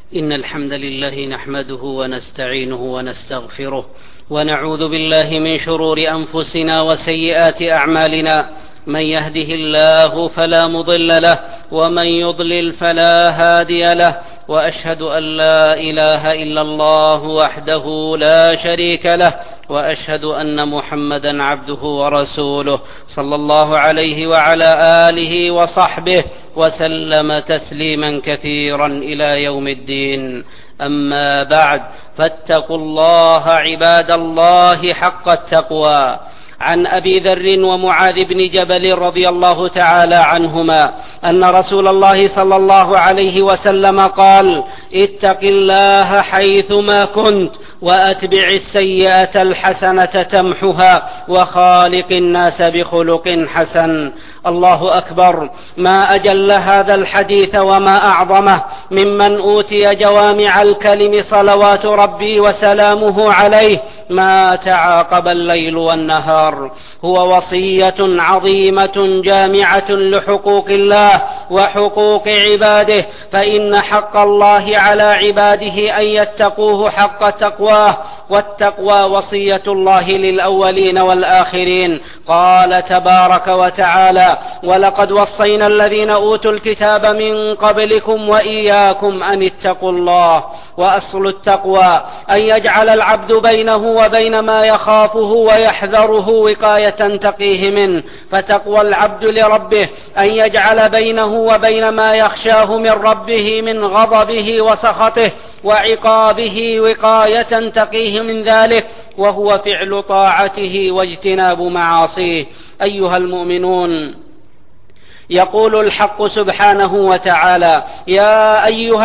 إن الحمد لله نحمده ونستعينه ونستغفره ونعوذ بالله من شرور أنفسنا وسيئات أعمالنا. من يهده الله فلا مضل له ومن يضلل فلا هادي له، وأشهد أن لا إله إلا الله وحده لا شريك له، وأشهد أن محمدا عبده ورسوله صلى الله عليه وعلى آله وصحبه وسلم تسليما كثيرا إلى يوم الدين. أما بعد، فاتقوا الله عباد الله حق التقوى. عن أبي ذر ومعاذ بن جبل رضي الله تعالى عنهما أن رسول الله صلى الله عليه وسلم قال: اتق الله حيثما كنت وأتبع السيئة الحسنة تمحها وخالق الناس بخلق حسن. الله أكبر! ما أجل هذا الحديث وما أعظمه ممن أوتي جوامع الكلم صلوات ربي وسلامه عليه ما تعاقب الليل والنهار. هو وصية عظيمة جامعة لحقوق الله وحقوق عباده، فإن حق الله على عباده أن يتقوه حق تقواه، والتقوى وصية الله للأولين والآخرين. قال تبارك وتعالى: ولقد وصينا الذين أوتوا الكتاب من قبلكم وإياكم أن اتقوا الله. وأصل التقوى أن يجعل العبد بينه وبين ما يخافه ويحذره وقاية تقيه منه، فتقوى العبد لربه أن يجعل بينه وبين ما يخشاه من ربه من غضبه وسخطه وعقابه وقاية تقيه من ذلك، وهو فعل طاعته واجتناب معاصيه. أيها المؤمنون، يقول الحق سبحانه وتعالى: يا أيها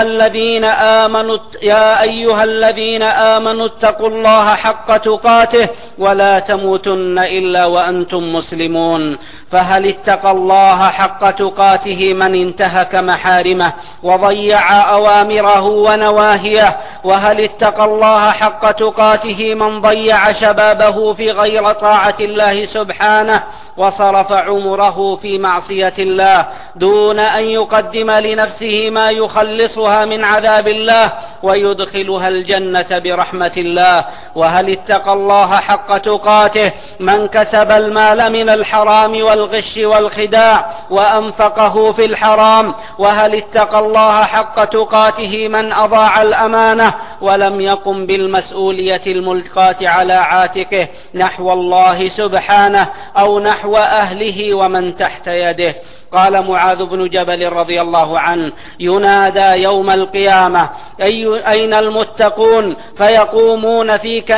الذين آمنوا اتقوا الله حق تقاته ولا تموتن إلا وأنتم مسلمون. فهل اتقى الله حق تقاته من انتهك محارمه وضيع أوامره ونواهيه؟ وهل اتقى الله حق تقاته من ضيع شبابه في غير طاعة الله سبحانه وصرف عمره في معصية الله دون أن يقدم لنفسه ما يخلصها من عذاب الله ويدخلها الجنة برحمة الله؟ وهل اتقى الله حق تقاته من كسب المال من الحرام والغش والخداع وأنفقه في الحرام؟ وهل اتقى الله حق تقاته من أضاع الأمانة ولم يقم بالمسؤولية الملقاة على عاتقه نحو الله سبحانه أو نحو أهله ومن تحت يده؟ قال معاذ بن جبل رضي الله عنه: ينادى يوم القيامة: أين المتقون؟ فيقومون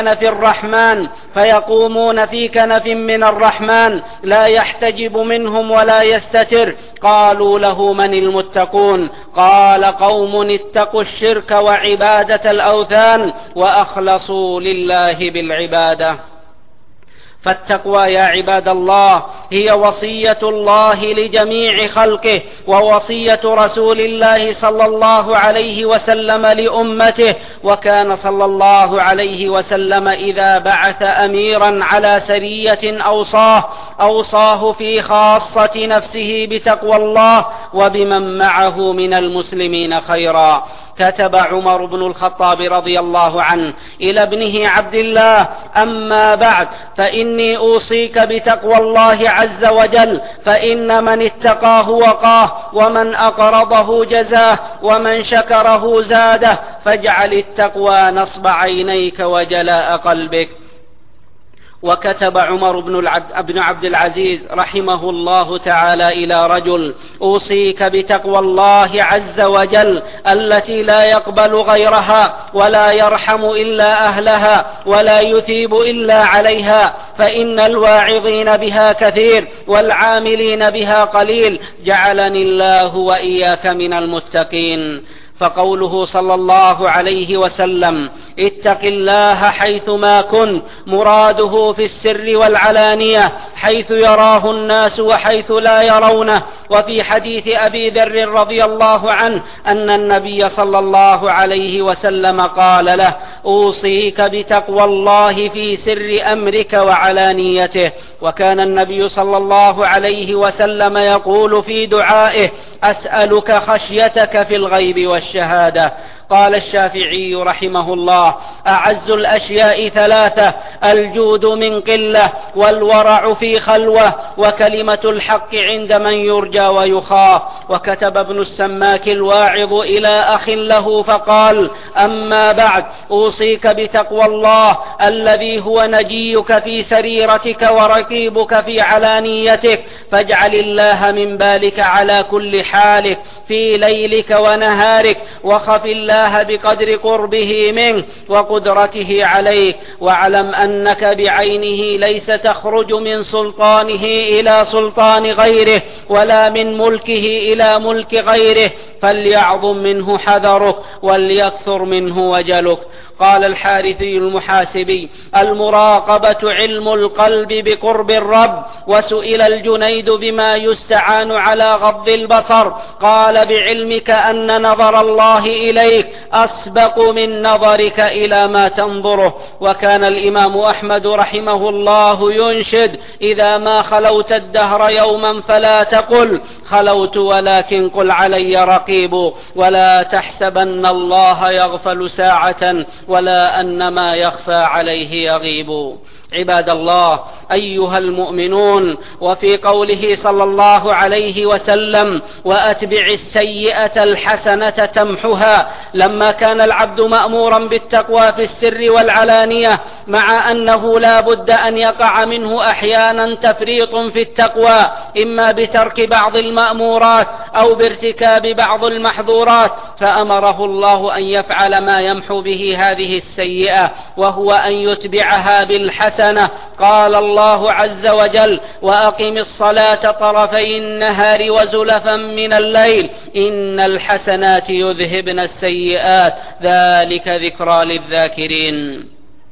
في كنف من الرحمن لا يحتجب منهم ولا يستتر. قالوا له: من المتقون؟ قال: قوم اتقوا الشرك وعبادة الأوثان وأخلصوا لله بالعبادة. فالتقوى يا عباد الله هي وصية الله لجميع خلقه، ووصية رسول الله صلى الله عليه وسلم لأمته. وكان صلى الله عليه وسلم إذا بعث أميرا على سرية أوصاه في خاصة نفسه بتقوى الله وبمن معه من المسلمين خيرا. كتب عمر بن الخطاب رضي الله عنه إلى ابنه عبد الله: أما بعد، فإني أوصيك بتقوى الله عز وجل، فإن من اتقاه وقاه، ومن أقرضه جزاه، ومن شكره زاده، فاجعل التقوى نصب عينيك وجلاء قلبك. وكتب عمر بن عبد العزيز رحمه الله تعالى إلى رجل: أوصيك بتقوى الله عز وجل التي لا يقبل غيرها ولا يرحم إلا أهلها ولا يثيب إلا عليها، فإن الواعظين بها كثير والعاملين بها قليل. جعلني الله وإياك من المتقين. فقوله صلى الله عليه وسلم: اتق الله حيثما كنت، مراده في السر والعلانية، حيث يراه الناس وحيث لا يرونه. وفي حديث أبي ذر رضي الله عنه أن النبي صلى الله عليه وسلم قال له: أوصيك بتقوى الله في سر أمرك وعلانيته. وكان النبي صلى الله عليه وسلم يقول في دعائه: أسألك خشيتك في الغيب والشهادة. قال الشافعي رحمه الله: أعز الأشياء ثلاثة: الجود من قلة، والورع في خلوة، وكلمة الحق عند من يرجى ويخاف. وكتب ابن السماك الواعظ إلى أخ له فقال: أما بعد، أوصيك بتقوى الله الذي هو نجيك في سريرتك ورقيبك في علانيتك، فاجعل الله من بالك على كل حالك في ليلك ونهارك، وخف الله بقدر قربه منك وقدرته عليك، واعلم أنك بعينه ليس تخرج من سلطانه إلى سلطان غيره، ولا من ملكه إلى ملك غيره، فليعظم منه حذرك وليكثر منه وجلك. قال الحارثي المحاسبي: المراقبة علم القلب بقرب الرب. وسئل الجنيد بما يستعان على غض البصر، قال: بعلمك أن نظر الله إليك أسبق من نظرك إلى ما تنظره. وكان الإمام أحمد رحمه الله ينشد: إذا ما خلوت الدهر يوما فلا تقل خلوت، ولكن قل علي رقيب، ولا تحسبن الله يغفل ساعة، ولا أن ما يخفى عليه يغيب. عباد الله، أيها المؤمنون، وفي قوله صلى الله عليه وسلم: وأتبع السيئة الحسنة تمحها، لما كان العبد مأمورا بالتقوى في السر والعلانية، مع أنه لا بد أن يقع منه أحيانا تفريط في التقوى، إما بترك بعض المأمورات أو بارتكاب بعض المحظورات، فأمره الله أن يفعل ما يمحو به هذه السيئة، وهو أن يتبعها بالحسنة. قال الله عز وجل: وأقم الصلاة طرفي النهار وزلفا من الليل إن الحسنات يذهبن السيئات ذلك ذكرى للذاكرين.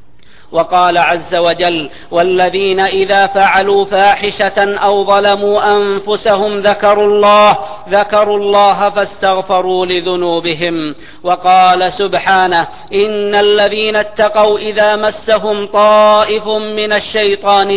وقال عز وجل: والذين إذا فعلوا فاحشة أو ظلموا أنفسهم ذكروا الله فاستغفروا لذنوبهم. وقال سبحانه: إن الذين اتقوا إذا مسهم طائف من الشيطان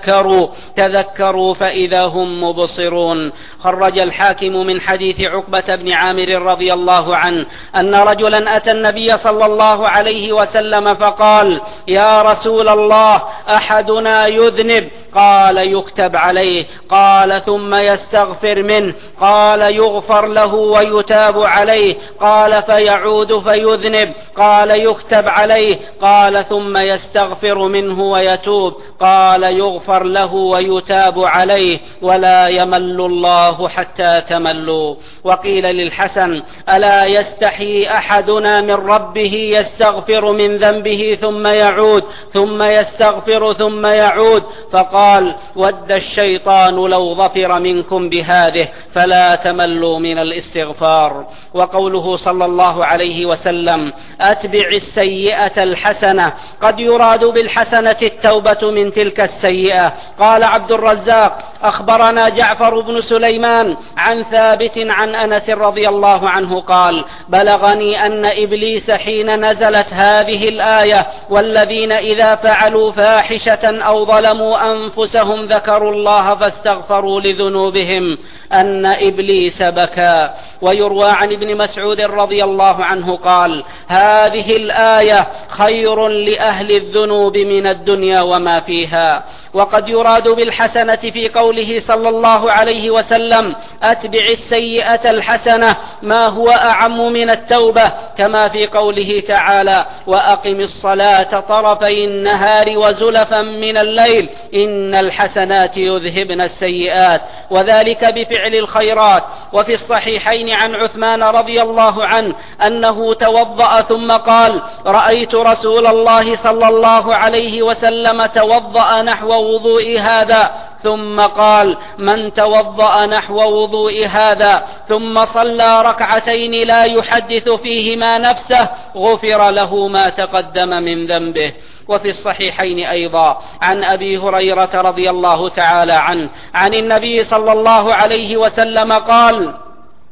تذكروا فإذا هم مبصرون. خرج الحاكم من حديث عقبة بن عامر رضي الله عنه أن رجلا أتى النبي صلى الله عليه وسلم فقال: يا رسول الله، أحدنا يذنب. قال: يكتب عليه. قال: ثم يستغفر منه. قال: يغفر له ويتاب عليه. قال: فيعود فيذنب. قال: يكتب عليه. قال: ثم يستغفر منه ويتوب. قال: يغفر له ويتاب عليه، ولا يمل الله حتى تملوا. وقيل للحسن: ألا يستحي أحدنا من ربه يستغفر من ذنبه ثم يعود، ثم يستغفر ثم يعود؟ فقال: ود الشيطان لو ظفر منكم بهذه، فلا تملوا من الاستغفار. وقوله صلى الله عليه وسلم: أتبع السيئة الحسنة، قد يراد بالحسنة التوبة من تلك السيئة. قال عبد الرزاق: أخبرنا جعفر بن سليمان عن ثابت عن أنس رضي الله عنه قال: بلغني أن إبليس حين نزلت هذه الآية: والذين إذا فعلوا فاحشة أو ظلموا أنفسهم ذكروا الله فاستغفروا لذنوبهم، أن إبليس بكى. ويروى عن ابن مسعود رضي الله عنه قال: هذه الآية خير لأهل الذنوب من الدنيا وما فيها. وقد يراد بالحسنة في قوله صلى الله عليه وسلم: أتبع السيئة الحسنة، ما هو أعم من التوبة، كما في قوله تعالى: وأقم الصلاة طرفي النهار وزلفا من الليل إن الحسنات يذهبن السيئات، وذلك بفعل الخيرات. وفي الصحيحين عن عثمان رضي الله عنه أنه توضأ ثم قال: رأيت رسول الله صلى الله عليه وسلم توضأ نحو وضوء هذا، ثم قال: من توضأ نحو وضوء هذا ثم صلى ركعتين لا يحدث فيهما نفسه غفر له ما تقدم من ذنبه. وفي الصحيحين أيضا عن أبي هريرة رضي الله تعالى عنه عن النبي صلى الله عليه وسلم قال: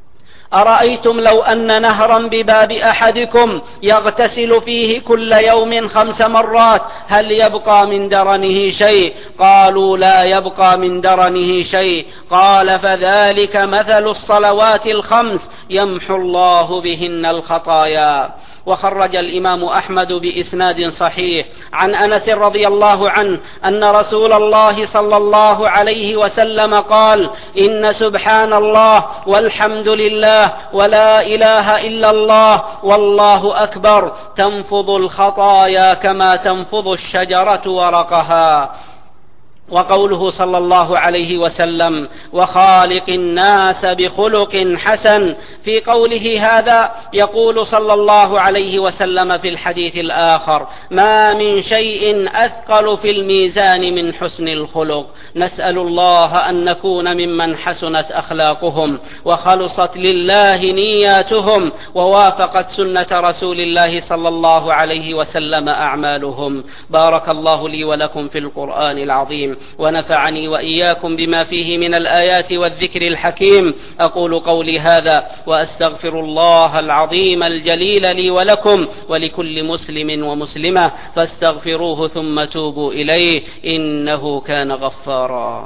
أرأيتم لو أن نهرا بباب أحدكم يغتسل فيه كل يوم 5 مرات هل يبقى من درنه شيء؟ قالوا لا يبقى من درنه شيء. قال فذلك مثل الصلوات ال5 يمحو الله بهن الخطايا. وخرج الإمام أحمد بإسناد صحيح عن أنس رضي الله عنه أن رسول الله صلى الله عليه وسلم قال: إن سبحان الله والحمد لله ولا إله إلا الله والله أكبر تنفض الخطايا كما تنفض الشجرة ورقها. وقوله صلى الله عليه وسلم: وخالق الناس بخلق حسن، في قوله هذا يقول صلى الله عليه وسلم في الحديث الآخر: ما من شيء أثقل في الميزان من حسن الخلق. نسأل الله أن نكون ممن حسنت أخلاقهم وخلصت لله نياتهم ووافقت سنة رسول الله صلى الله عليه وسلم أعمالهم. بارك الله لي ولكم في القرآن العظيم، ونفعني وإياكم بما فيه من الآيات والذكر الحكيم. أقول قولي هذا وأستغفر الله العظيم الجليل لي ولكم ولكل مسلم ومسلمة، فاستغفروه ثم توبوا إليه إنه كان غفارا.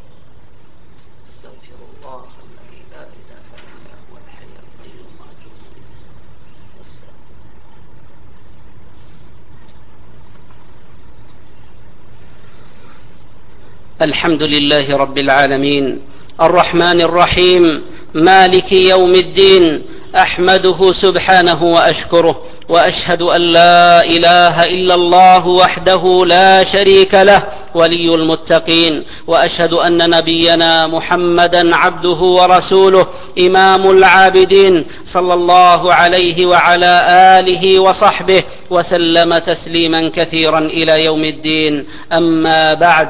الحمد لله رب العالمين الرحمن الرحيم مالك يوم الدين، أحمده سبحانه وأشكره، وأشهد أن لا إله إلا الله وحده لا شريك له ولي المتقين، وأشهد أن نبينا محمدا عبده ورسوله إمام العابدين صلى الله عليه وعلى آله وصحبه وسلم تسليما كثيرا إلى يوم الدين. أما بعد،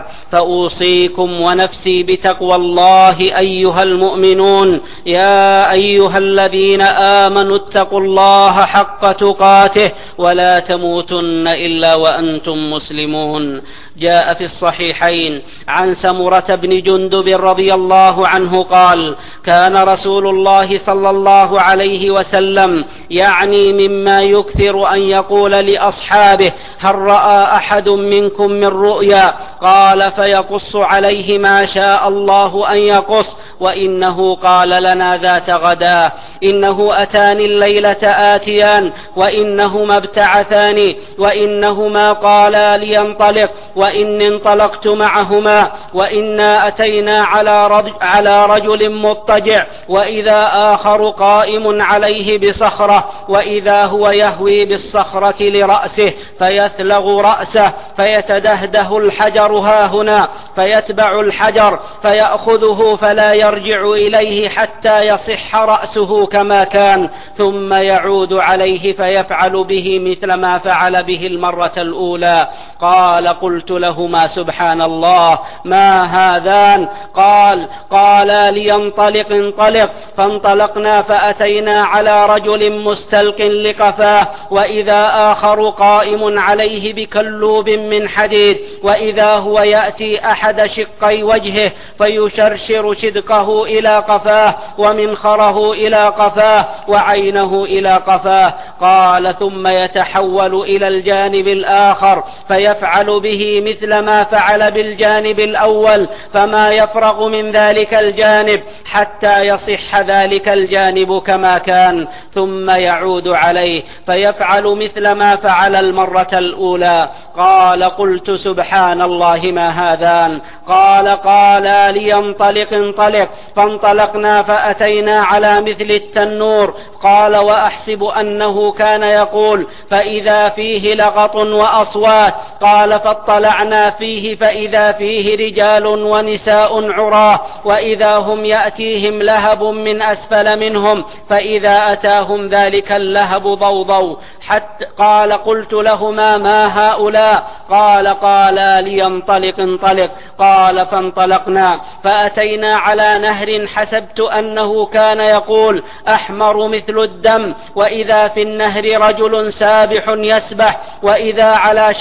فأوصيكم ونفسي بتقوى الله أيها المؤمنون. يا أيها الذين آمنوا اتقوا الله حق تقاته ولا تموتن إلا وأنتم مسلمون. جاء في الصحيحين عن سمرة بن جندب رضي الله عنه قال: كان رسول الله صلى الله عليه وسلم يعني مما يكثر أن يقول لأصحابه: هل رأى أحد منكم من رؤيا؟ قال فيقص عليه ما شاء الله أن يقص، وإنه قال لنا ذات غداة: إنه أتاني الليلة آتيان وإنهما ابتعثاني وإنهما قالا لينطلق وإن انطلقت معهما، وإنا أتينا على رجل مضطجع وإذا آخر قائم عليه بصخرة، وإذا هو يهوي بالصخرة لرأسه فيثلغ رأسه فيتدهده الحجر هاهنا، فيتبع الحجر فيأخذه فلا يرجع إليه حتى يصح رأسه كما كان، ثم يعود عليه فيفعل به مثل ما فعل به المرة الأولى. قال: قلت لهما: سبحان الله، ما هذان؟ قال لينطلق انطلق، فانطلقنا فأتينا على رجل مستلق لقفاه، وإذا آخر قائم عليه بكلوب من حديد، وإذا هو يأتي أحد شقي وجهه فيشرشر شدقه إلى قفاه ومنخره إلى قفاه وعينه إلى قفاه. قال: ثم يتحول إلى الجانب الآخر فيفعل به مثل ما فعل بالجانب الأول، فما يفرغ من ذلك الجانب حتى يصح ذلك الجانب كما كان، ثم يعود عليه فيفعل مثل ما فعل المرة الأولى. قال: قلت: سبحان الله، ما هذان؟ قال لينطلق انطلق، فانطلقنا فأتينا على مثل التنور. قال: وأحسب أنه كان يقول: فإذا فيه لغط وأصوات. قال: فاطلعنا فيه فإذا فيه رجال ونساء عراه، وإذا هم يأتيهم لهب من أسفل منهم، فإذا أتاهم ذلك اللهب ضوضوا. قال: قلت لهما: ما هؤلاء؟ قال لينطلق انطلق. قال: فانطلقنا فأتينا على نهر حسبت أنه كان يقول: أحمر مثل الدم، وإذا في النهر رجل سابح يسبح، وإذا على شط النهر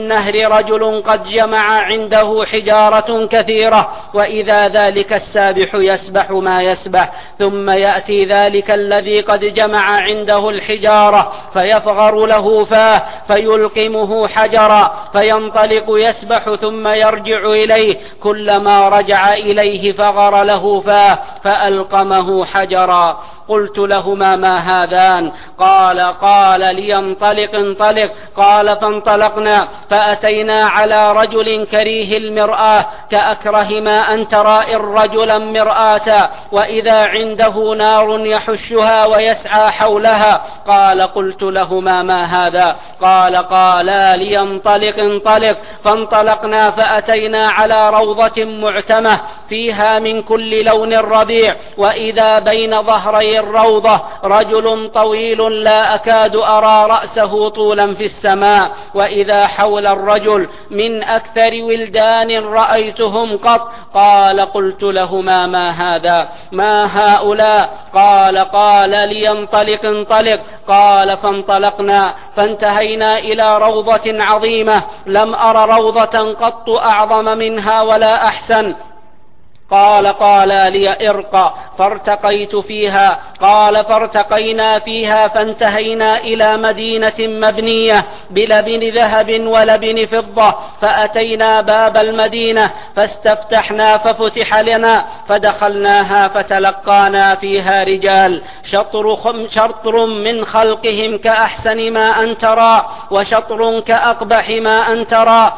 النهر رجل قد جمع عنده حجارة كثيرة، وإذا ذلك السابح يسبح ما يسبح، ثم يأتي ذلك الذي قد جمع عنده الحجارة فيفغر له فاه فيلقمه حجرا، فينطلق يسبح ثم يرجع إليه، كلما رجع إليه فغر له فاه فألقمه حجرا. قلت لهما: ما هذان؟ قال لينطلق انطلق. قال: فانطلقنا فأتينا على رجل كريه المرآة كأكره ما أن ترى رجلا مرآة، وإذا عنده نار يحشها ويسعى حولها. قلت لهما: ما هذا؟ قالا لينطلق انطلق. فانطلقنا فأتينا على روضة معتمة فيها من كل لون ربيع، وإذا بين ظهري الروضة رجل طويل لا أكاد أرى رأسه طولا في السماء، وإذا حول الرجل من أكثر ولدان رأيتهم قط. قلت لهما: ما هذا؟ ما هؤلاء؟ قال لينطلق انطلق. فانطلقنا فانتهينا إلى روضة عظيمة لم أر روضة قط أعظم منها ولا أحسن. قال لي: ارق. فارتقيت فيها. فارتقينا فيها فانتهينا إلى مدينة مبنية بلبن ذهب ولبن فضة، فأتينا باب المدينة فاستفتحنا ففتح لنا، فدخلناها فتلقانا فيها رجال شطر من خلقهم كأحسن ما أن ترى، وشطر كأقبح ما أن ترى.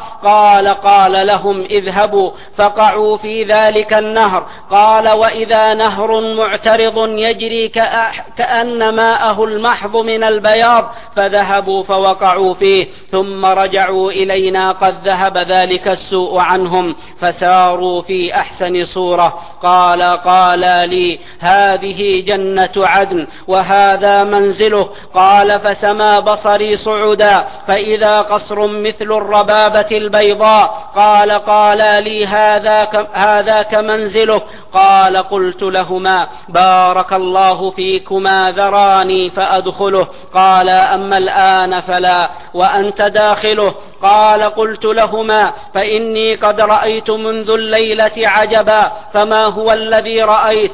قال لهم: اذهبوا فقعوا في ذلك النهر. وإذا نهر معترض يجري كأن ماءه المحض من البياض، فذهبوا فوقعوا فيه، ثم رجعوا إلينا قد ذهب ذلك السوء عنهم، فساروا في أحسن صورة. قال لي: هذه جنة عدن وهذا منزله. فسما بصري صعدا فإذا قصر مثل الربابة البيضاء. قال لي: هذا كمنزله. قلت لهما: بارك الله فيكما، ذراني فأدخله. أما الآن فلا، وأنت داخله. قلت لهما: فإني قد رأيت منذ الليلة عجبا. فما هو الذي رأيت؟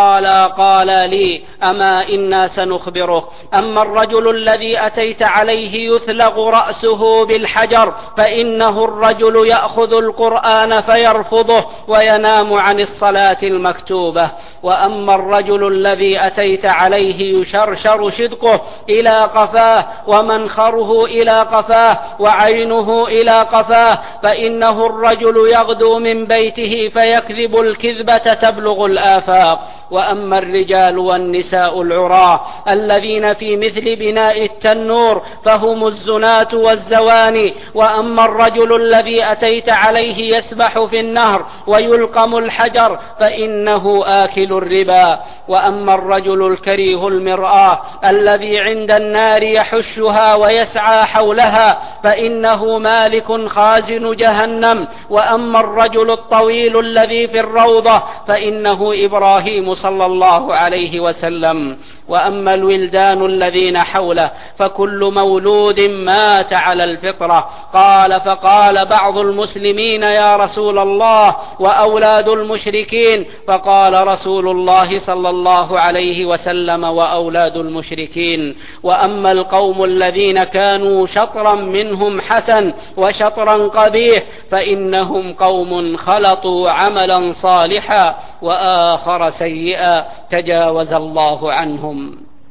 قال لي: أما إنا سنخبرك. أما الرجل الذي أتيت عليه يثلغ رأسه بالحجر، فإنه الرجل يأخذ القرآن فيرفضه وينام عن الصلاة المكتوبة. وأما الرجل الذي أتيت عليه يشرشر شدقه إلى قفاه، ومنخره إلى قفاه، وعينه إلى قفاه، فإنه الرجل يغدو من بيته فيكذب الكذبة تبلغ الآفاق. وأما الرجال والنساء العراة الذين في مثل بناء التنور فهم الزناة والزواني. وأما الرجل الذي أتيت عليه يسبح في النهر ويلقم الحجر فإنه آكل الربا. وأما الرجل الكريه المرآة الذي عند النار يحشها ويسعى حولها فإنه مالك خازن جهنم. وأما الرجل الطويل الذي في الروضة فإنه إبراهيم صلى الله عليه وسلم. وأما الولدان الذين حوله فكل مولود مات على الفطرة. فقال بعض المسلمين: يا رسول الله، وأولاد المشركين؟ فقال رسول الله صلى الله عليه وسلم: وأولاد المشركين. وأما القوم الذين كانوا شطرا منهم حسن وشطرا قبيح فإنهم قوم خلطوا عملا صالحا وآخر سيئا تجاوز الله عنهم.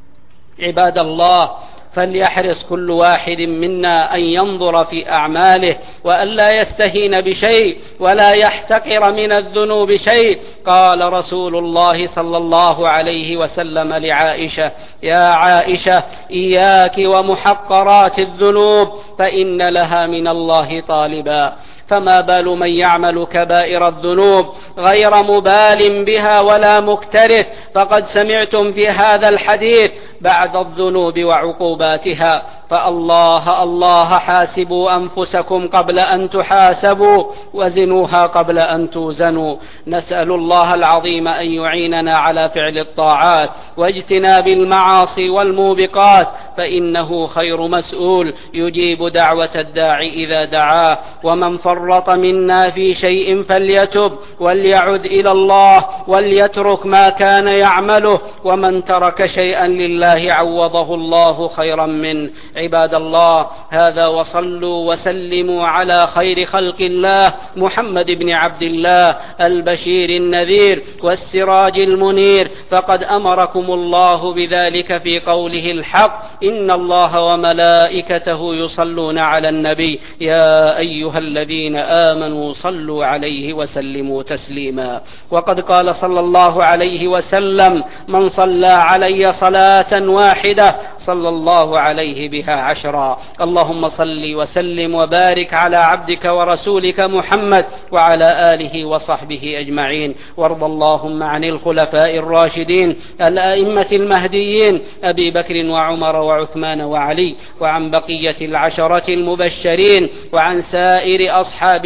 عباد الله، فليحرص كل واحد منا أن ينظر في أعماله وأن لا يستهين بشيء ولا يحتقر من الذنوب شيء. قال رسول الله صلى الله عليه وسلم لعائشة: يا عائشة، إياك ومحقرات الذنوب فإن لها من الله طالبا. فما بال من يعمل كبائر الذنوب غير مبال بها ولا مكترث؟ فقد سمعتم في هذا الحديث بعد الذنوب وعقوباتها. فالله الله حاسبوا أنفسكم قبل أن تحاسبوا وزنوها قبل أن توزنوا. نسأل الله العظيم أن يعيننا على فعل الطاعات واجتناب المعاصي والموبقات، فإنه خير مسؤول يجيب دعوة الداعي إذا دعاه. ومن فرط منا في شيء فليتب وليعد إلى الله وليترك ما كان يعمله، ومن ترك شيئا لله عوضه الله خيرا منه. عباد الله، هذا وصلوا وسلموا على خير خلق الله محمد بن عبد الله البشير النذير والسراج المنير، فقد أمركم الله بذلك في قوله الحق: إن الله وملائكته يصلون على النبي يا أيها الذين آمنوا صلوا عليه وسلموا تسليما. وقد قال صلى الله عليه وسلم: من صلى علي صلاة واحدة صلى الله عليه بها 10. اللهم صل وسلم وبارك على عبدك ورسولك محمد وعلى آله وصحبه أجمعين. وارض اللهم عن الخلفاء الراشدين الأئمة المهديين أبي بكر وعمر وعثمان وعلي، وعن بقية العشرة المبشرين، وعن سائر أصحاب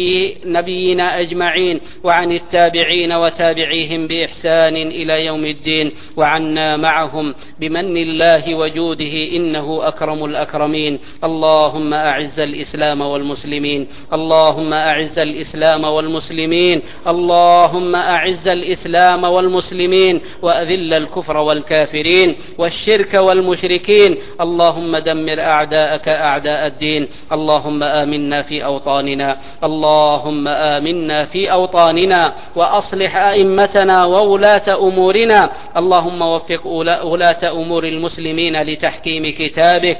نبينا أجمعين، وعن التابعين وتابعيهم بإحسان إلى يوم الدين، وعنا معهم بمن الله وجوده إنه أكرم الأكرمين. اللهم أعز الإسلام والمسلمين، اللهم أعز الإسلام والمسلمين، اللهم أعز الإسلام والمسلمين، وأذل الكفر والكافرين والشرك والمشركين. اللهم دمر أعداءك أعداء الدين. اللهم آمنا في أوطاننا، اللهم آمنا في أوطاننا، وأصلح أئمتنا وولاة أمورنا. اللهم وفق ولاة أمور المسلمين لتحكيم كتابك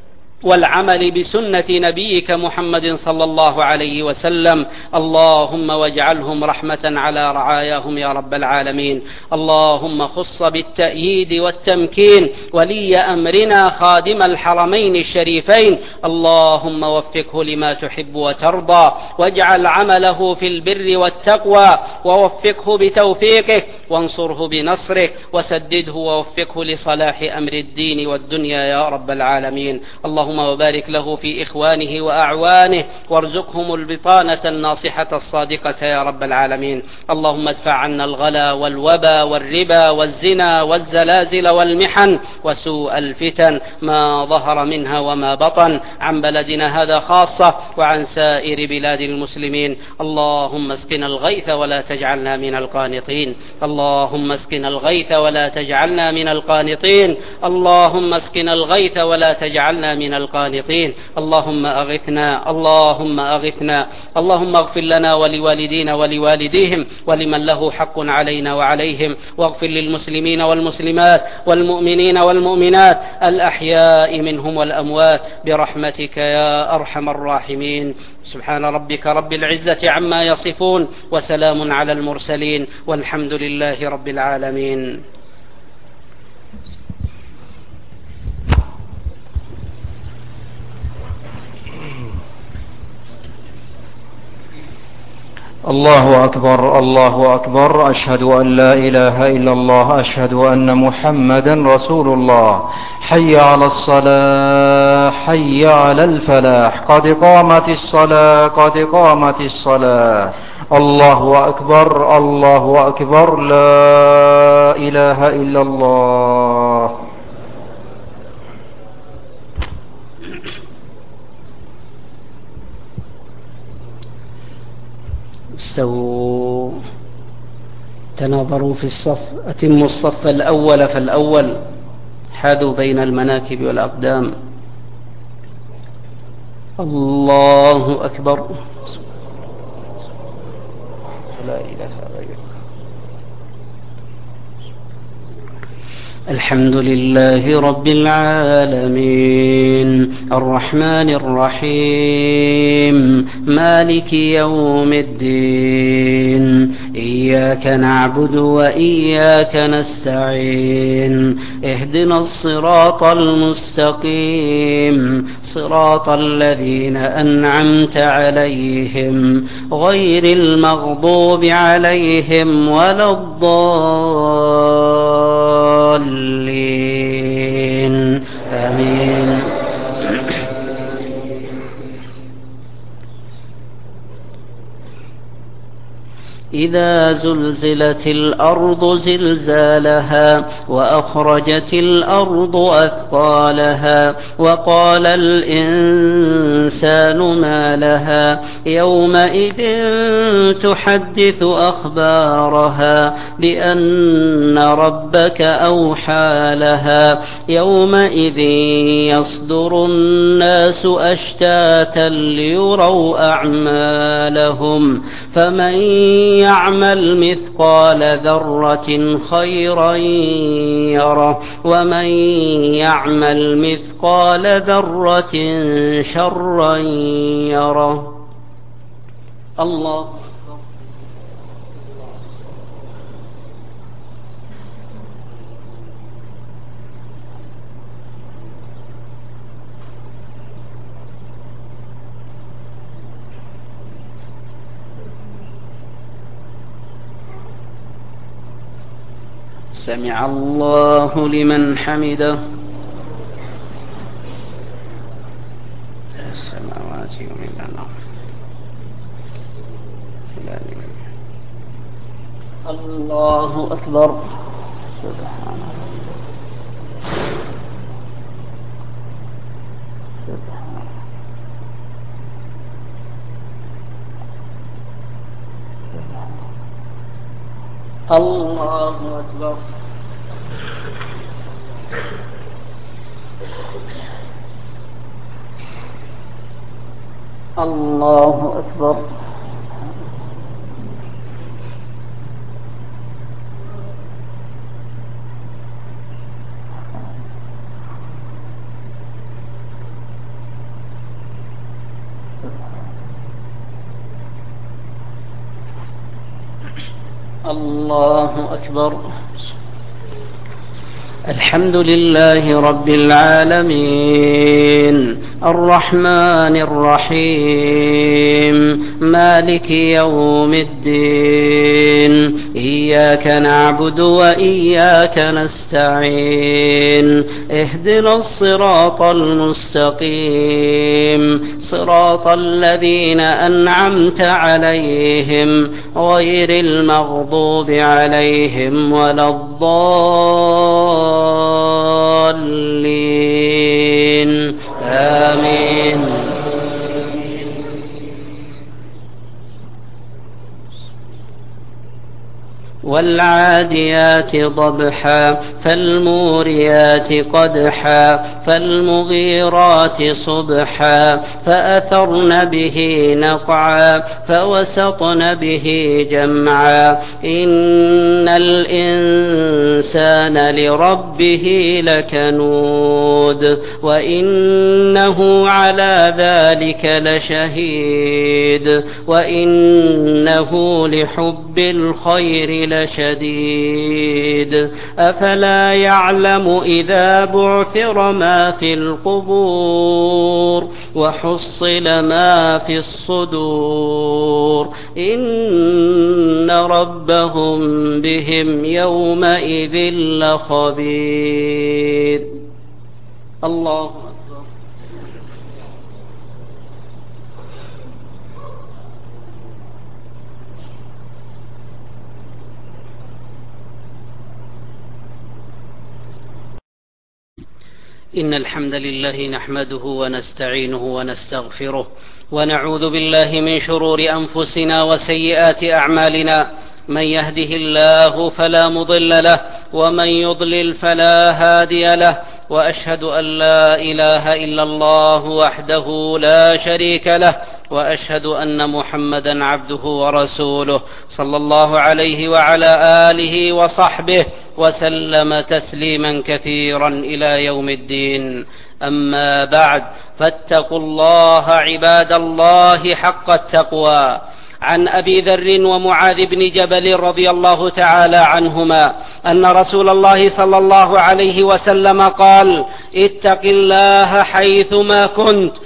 والعمل بسنة نبيك محمد صلى الله عليه وسلم. اللهم واجعلهم رحمة على رعاياهم يا رب العالمين. اللهم خص بالتأييد والتمكين ولي أمرنا خادم الحرمين الشريفين. اللهم وفقه لما تحب وترضى، واجعل عمله في البر والتقوى، ووفقه بتوفيقك، وانصره بنصرك، وسدده ووفقه لصلاح أمر الدين والدنيا يا رب العالمين. اللهم وبارك له في إخوانه وأعوانه، وارزقهم البطانة الناصحة الصادقة يا رب العالمين. اللهم ادفع عنا الغلا والوبا والربا والزنا والزلازل والمحن وسوء الفتن ما ظهر منها وما بطن، عن بلدنا هذا خاصة وعن سائر بلاد المسلمين. اللهم اسقنا الغيث ولا تجعلنا من القانطين، اللهم اسقنا الغيث ولا تجعلنا من القانطين، اللهم اسقنا الغيث ولا تجعلنا من القانطين. اللهم أغثنا، اللهم أغثنا، اللهم اغفر لنا ولوالدينا ولوالديهم ولمن له حق علينا وعليهم، واغفر للمسلمين والمسلمات والمؤمنين والمؤمنات الأحياء منهم والأموات برحمتك يا أرحم الراحمين. سبحان ربك رب العزة عما يصفون، وسلام على المرسلين، والحمد لله رب العالمين. الله أكبر، الله أكبر. أشهد أن لا إله إلا الله، أشهد أن محمدا رسول الله. حي على الصلاة، حي على الفلاح، قد قامت الصلاة، قد قامت الصلاة. الله أكبر، الله أكبر. لا إله إلا الله. استووا، تناظروا في الصف، أتموا الصف الأول فالأول، حاذوا بين المناكب والأقدام. الله أكبر. لا إله غيرك. الحمد لله رب العالمين، الرحمن الرحيم، مالك يوم الدين، إياك نعبد وإياك نستعين، اهدنا الصراط المستقيم، صراط الذين أنعمت عليهم غير المغضوب عليهم ولا الضالين. آمين. إذا زلزلت الأرض زلزالها وأخرجت الأرض أثقالها وقال الإنسان ما لها يومئذ تحدث أخبارها بأن ربك أوحى لها يومئذ يصدر الناس أشتاتا ليروا أعمالهم فمن يعمل مثقال ذرة خيرا يره ومن يعمل مثقال ذرة شرا يره. الله سمع الله لمن حمده. السماوات ومن الأرض الله أكبر. سبحان الله أكبر. الله أكبر. الله أكبر. الحمد لله رب العالمين الرحمن الرحيم مالك يوم الدين إياك نعبد وإياك نستعين اهدنا الصراط المستقيم صراط الذين أنعمت عليهم غير المغضوب عليهم ولا الضالين آمين. والعاديات ضبحا فالموريات قدحا فالمغيرات صبحا فأثرن به نقعا فوسطن به جمعا إن الإنسان لربه لكنود وإنه على ذلك لشهيد وإنه لحب الخير لشديد أفلا يعلم إذا بعثر ما في القبور وحصل ما في الصدور إن ربهم بهم يومئذ لخبير. الله إن الحمد لله نحمده ونستعينه ونستغفره ونعوذ بالله من شرور أنفسنا وسيئات أعمالنا من يهده الله فلا مضل له ومن يضلل فلا هادي له وأشهد أن لا إله إلا الله وحده لا شريك له وأشهد أن محمدا عبده ورسوله صلى الله عليه وعلى آله وصحبه وسلم تسليما كثيرا إلى يوم الدين. أما بعد فاتقوا الله عباد الله حق التقوى. عن أبي ذر ومعاذ بن جبل رضي الله تعالى عنهما أن رسول الله صلى الله عليه وسلم قال: اتق الله حيثما كنت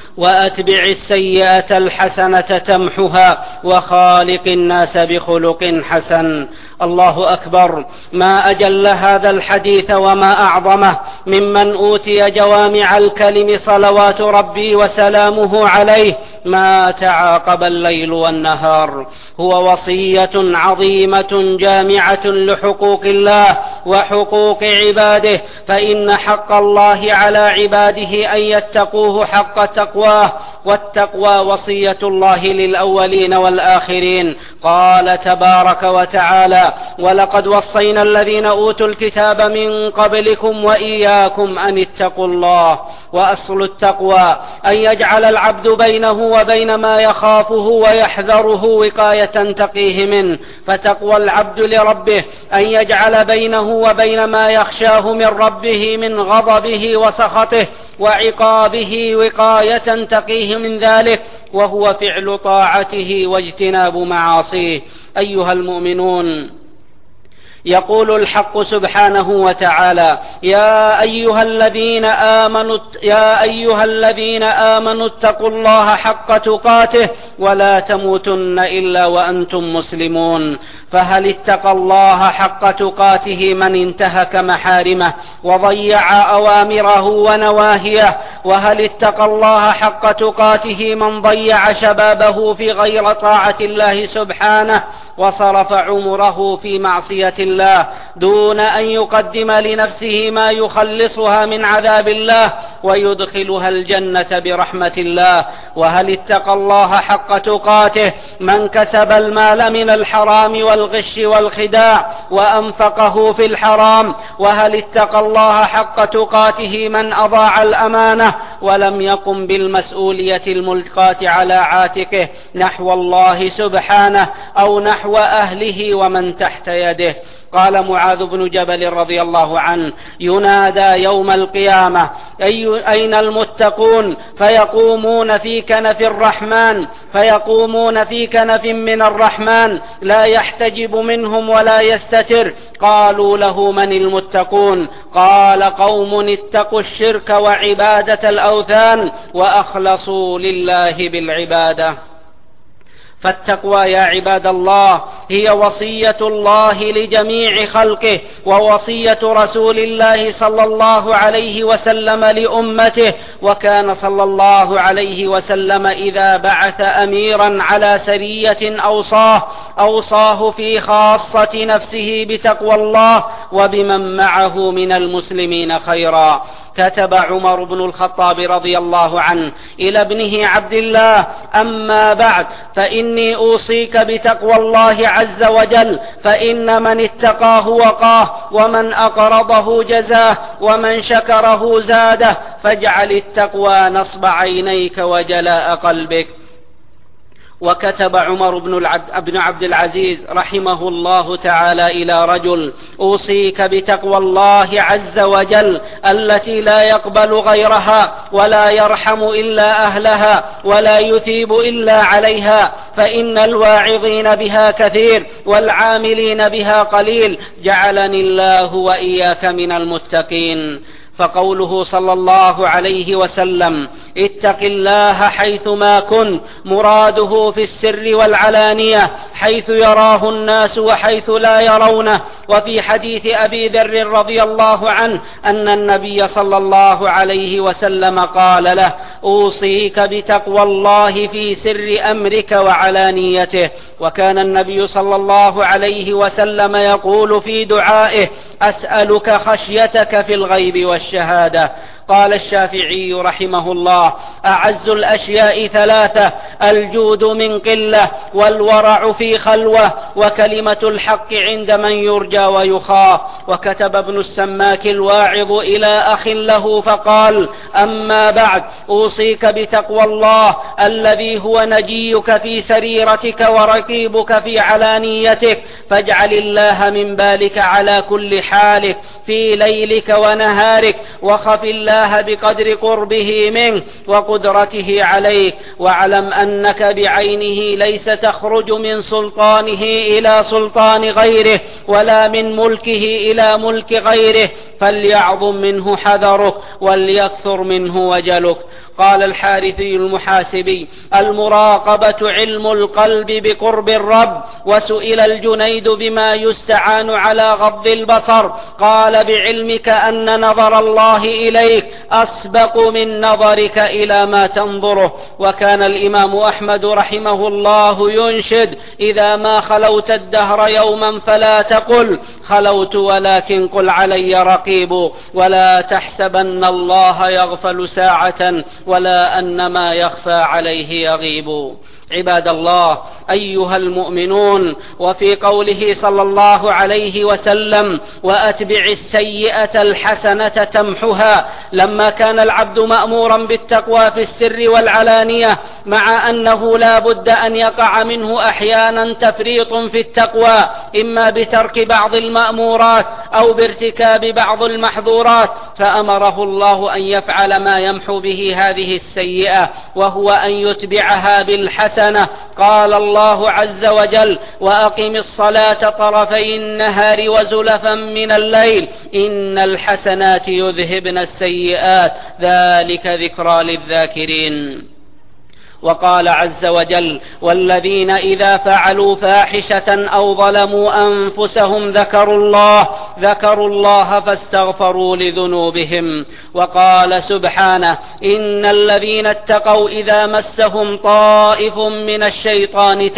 وأتبع السيئة الحسنة تمحها وخالق الناس بخلق حسن. الله أكبر، ما أجل هذا الحديث وما أعظمه ممن أوتي جوامع الكلم صلوات ربي وسلامه عليه ما تعاقب الليل والنهار. هو وصية عظيمة جامعة لحقوق الله وحقوق عباده، فإن حق الله على عباده أن يتقوه حق تقواه، والتقوى وصية الله للأولين والآخرين. قال تبارك وتعالى: ولقد وصينا الذين أوتوا الكتاب من قبلكم وإياكم أن اتقوا الله. وأصل التقوى أن يجعل العبد بينه وبين ما يخافه ويحذره وقاية تقيه منه، فتقوى العبد لربه أن يجعل بينه وبين ما يخشاه من ربه من غضبه وسخطه وعقابه وقاية تقيه من ذلك، وهو فعل طاعته واجتناب معاصيه. أيها المؤمنون، يقول الحق سبحانه وتعالى: يا أيها الذين آمنوا اتقوا الله حق تقاته ولا تموتن إلا وأنتم مسلمون. فهل اتقى الله حق تقاته من انتهك محارمه وضيع أوامره ونواهيه؟ وهل اتقى الله حق تقاته من ضيع شبابه في غير طاعة الله سبحانه وصرف عمره في معصية الله دون أن يقدم لنفسه ما يخلصها من عذاب الله ويدخلها الجنة برحمة الله؟ وهل اتقى الله حق تقاته من كسب المال من الحرام والغش والخداع وأنفقه في الحرام؟ وهل اتقى الله حق تقاته من أضاع الأمانة ولم يقم بالمسؤولية الملقاة على عاتقه نحو الله سبحانه أو نحو أهله ومن تحت يده؟ قال معاذ بن جبل رضي الله عنه: ينادى يوم القيامة: أين المتقون؟ فيقومون في كنف من الرحمن لا يحتجب منهم ولا يستتر. قالوا له: من المتقون؟ قال: قوم اتقوا الشرك وعبادة الأوثان وأخلصوا لله بالعبادة. فالتقوى يا عباد الله هي وصية الله لجميع خلقه ووصية رسول الله صلى الله عليه وسلم لأمته. وكان صلى الله عليه وسلم إذا بعث أميرا على سرية أوصاه في خاصة نفسه بتقوى الله وبمن معه من المسلمين خيرا. كتب عمر بن الخطاب رضي الله عنه إلى ابنه عبد الله: أما بعد، فإني أوصيك بتقوى الله عز وجل، فإن من اتقاه وقاه، ومن أقرضه جزاه، ومن شكره زاده، فاجعل التقوى نصب عينيك وجلاء قلبك. وكتب عمر بن عبد العزيز رحمه الله تعالى إلى رجل: أوصيك بتقوى الله عز وجل التي لا يقبل غيرها ولا يرحم إلا أهلها ولا يثيب إلا عليها، فإن الواعظين بها كثير والعاملين بها قليل، جعلني الله وإياك من المتقين. فقوله صلى الله عليه وسلم: اتق الله حيثما كنت، مراده في السر والعلانية، حيث يراه الناس وحيث لا يرونه. وفي حديث أبي ذر رضي الله عنه أن النبي صلى الله عليه وسلم قال له: أوصيك بتقوى الله في سر أمرك وعلانيته. وكان النبي صلى الله عليه وسلم يقول في دعائه: أسألك خشيتك في الغيب والشهادة. قال الشافعي رحمه الله: أعز الأشياء ثلاثة: الجود من قلة، والورع في خلوة، وكلمة الحق عند من يرجى ويخاف. وكتب ابن السماك الواعظ إلى أخ له فقال: أما بعد، أوصيك بتقوى الله الذي هو نجيك في سريرتك ورقيبك في علانيتك، فاجعل الله من بالك على كل حالك في ليلك ونهارك، وخف الله بقدر قربه منك وقدرته عليك، واعلم أنك بعينه ليس تخرج من سلطانه إلى سلطان غيره، ولا من ملكه إلى ملك غيره، فليعظم منه حذرك وليكثر منه وجلك. قال الحارثي المحاسبي: المراقبة علم القلب بقرب الرب. وسئل الجنيد بما يستعان على غض البصر، قال: بعلمك أن نظر الله إليك أسبق من نظرك إلى ما تنظره. وكان الإمام أحمد رحمه الله ينشد: إذا ما خلوت الدهر يوما فلا تقل خلوت ولكن قل علي رقيب، ولا تحسبن الله يغفل ساعة ولا أن ما يخفى عليه يغيب. عباد الله، أيها المؤمنون، وفي قوله صلى الله عليه وسلم: وأتبع السيئة الحسنة تمحها، لما كان العبد مأمورا بالتقوى في السر والعلانية، مع أنه لا بد أن يقع منه أحيانا تفريط في التقوى، إما بترك بعض المأمورات أو بارتكاب بعض المحظورات، فأمره الله أن يفعل ما يمحو به هذه السيئة، وهو أن يتبعها بالحسنة. قال الله عز وجل: وأقم الصلاة طرفي النهار وزلفا من الليل إن الحسنات يذهبن السيئات ذلك ذكرى للذاكرين. وقال عز وجل: والذين إذا فعلوا فاحشة أو ظلموا أنفسهم ذكروا الله فاستغفروا لذنوبهم. وقال سبحانه: إن الذين اتقوا إذا مسهم طائف من الشيطان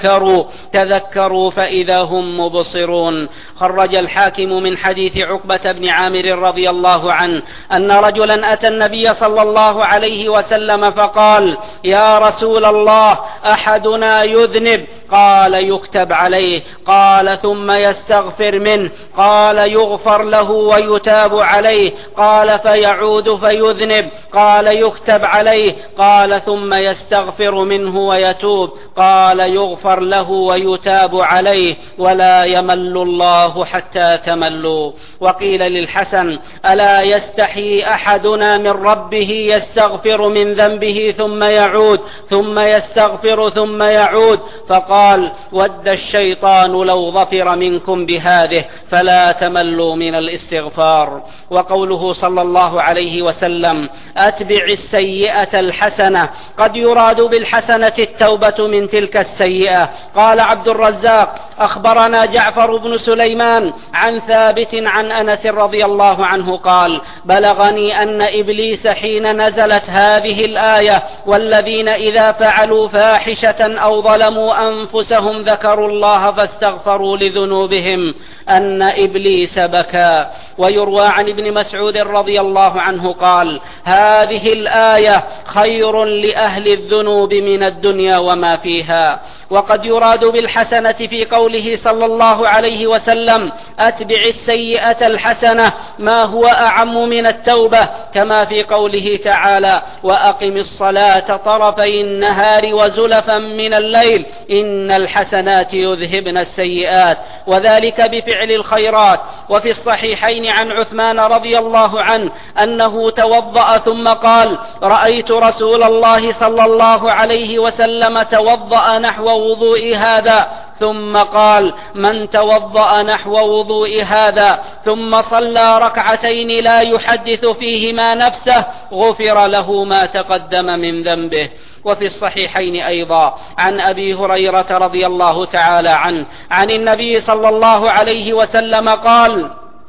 تذكروا فإذا هم مبصرون. خرج الحاكم من حديث عقبة بن عامر رضي الله عنه أن رجلا أتى النبي صلى الله عليه وسلم فقال: يا رسول الله، أحدنا يذنب. قال: يكتب عليه. قال: ثم يستغفر منه. قال: يغفر له ويتاب عليه. قال: فيعود فيذنب. قال: يكتب عليه. قال: ثم يستغفر منه ويتوب. قال: يغفر له ويتاب عليه، ولا يمل الله حتى تملوا. وقيل للحسن: ألا يستحي أحدنا من ربه يستغفر من ذنبه ثم يعود، ثم يستغفر ثم يعود؟ فقال: ود الشيطان لو ظفر منكم بهذه فلا تملوا من الاستغفار. وقوله صلى الله عليه وسلم: أتبع السيئة الحسنة، قد يراد بالحسنة التوبة من تلك السيئة. قال عبد الرزاق: أخبرنا جعفر بن سليمان عن ثابت عن أنس رضي الله عنه قال: بلغني أن إبليس حين نزلت هذه الآية: والذين إذا فعلوا فاحشة أو ظلموا أنفسهم ذكروا الله فاستغفروا لذنوبهم، أن إبليس بكى. ويروى عن ابن مسعود رضي الله عنه قال: هذه الآية خير لأهل الذنوب من الدنيا وما فيها. وقد يراد بالحسنة في قوله صلى الله عليه وسلم: أتبع السيئة الحسنة، ما هو أعم من التوبة، كما في قوله تعالى: وأقم الصلاة طرفي النهار وزلفا من الليل إن الحسنات يذهبن السيئات، وذلك بفعل الخيرات. وفي الصحيحين عن عثمان رضي الله عنه أنه توضأ ثم قال: رأيت رسول الله صلى الله عليه وسلم توضأ نحو وضوء هذا، ثم قال: من توضأ نحو وضوء هذا ثم صلى ركعتين لا يحدث فيهما نفسه غفر له ما تقدم من ذنبه. وفي الصحيحين أيضا عن أبي هريرة رضي الله تعالى عنه عن النبي صلى الله عليه وسلم قال: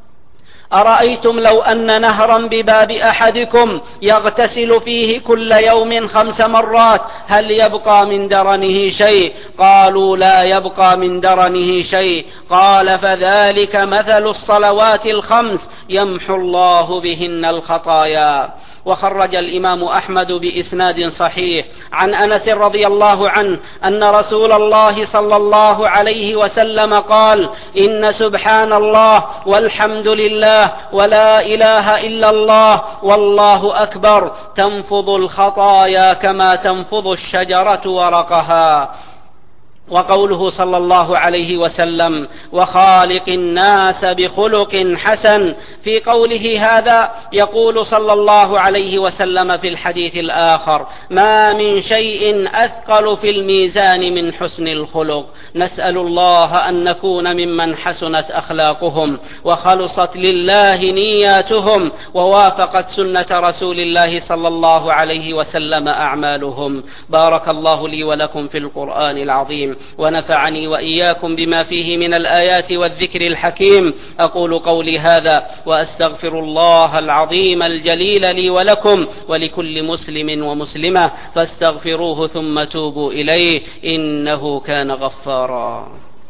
أرأيتم لو أن نهرا بباب أحدكم يغتسل فيه كل يوم 5 مرات هل يبقى من درنه شيء؟ قالوا: لا يبقى من درنه شيء. قال: فذلك مثل الصلوات 5 يمحو الله بهن الخطايا. وخرج الإمام أحمد بإسناد صحيح عن أنس رضي الله عنه أن رسول الله صلى الله عليه وسلم قال: إن سبحان الله والحمد لله ولا إله إلا الله والله أكبر تنفض الخطايا كما تنفض الشجرة ورقها. وقوله صلى الله عليه وسلم: وخالق الناس بخلق حسن، في قوله هذا يقول صلى الله عليه وسلم في الحديث الآخر: ما من شيء أثقل في الميزان من حسن الخلق. نسأل الله أن نكون ممن حسنت أخلاقهم وخلصت لله نياتهم ووافقت سنة رسول الله صلى الله عليه وسلم أعمالهم. بارك الله لي ولكم في القرآن العظيم، ونفعني وإياكم بما فيه من الآيات والذكر الحكيم. أقول قولي هذا وأستغفر الله العظيم الجليل لي ولكم ولكل مسلم ومسلمة، فاستغفروه ثم توبوا إليه إنه كان غفارا.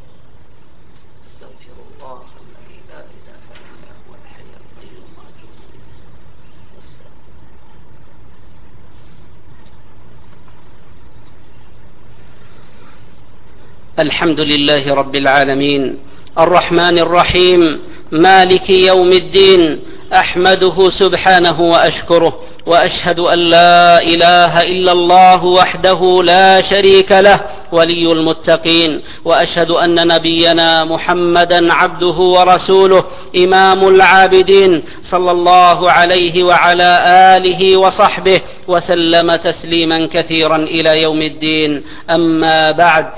الحمد لله رب العالمين، الرحمن الرحيم، مالك يوم الدين، أحمده سبحانه وأشكره، وأشهد أن لا إله إلا الله وحده لا شريك له ولي المتقين، وأشهد أن نبينا محمدا عبده ورسوله إمام العابدين، صلى الله عليه وعلى آله وصحبه وسلم تسليما كثيرا إلى يوم الدين. أما بعد،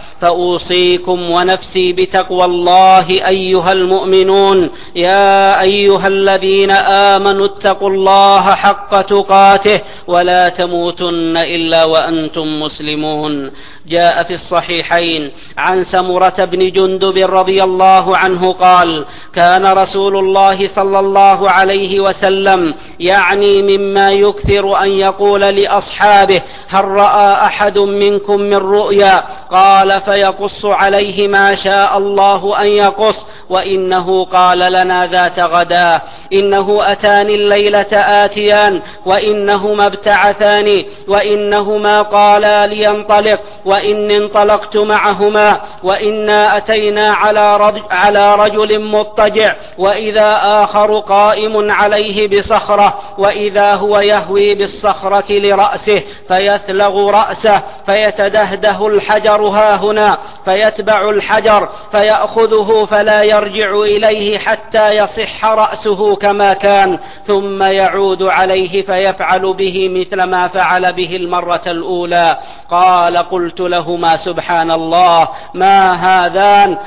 فأوصيكم ونفسي بتقوى الله أيها المؤمنون. يا أيها الذين آمنوا اتقوا الله حق تقاته ولا تموتن إلا وأنتم مسلمون. جاء في الصحيحين عن سمرة بن جندب رضي الله عنه قال: كان رسول الله صلى الله عليه وسلم يعني مما يكثر أن يقول لأصحابه: هل رأى أحد منكم من رؤيا؟ قال: فيقص عليه ما شاء الله أن يقص. وإنه قال لنا ذات غداه: إنه أتاني الليلة آتيان، وإنهما ابتعثاني، وإنهما قالا لينطلق، وإن انطلقت معهما، وإنا أتينا على رجل مضطجع، وإذا آخر قائم عليه بصخرة، وإذا هو يهوي بالصخرة لرأسه فيثلغ رأسه، فيتدهده الحجر هاهنا، فيتبع الحجر فيأخذه فلا يرجع إليه حتى يصح رأسه كما كان، ثم يعود عليه فيفعل به مثل ما فعل به المرة الأولى. قال: قلت لهما: سبحان الله، ما هذان؟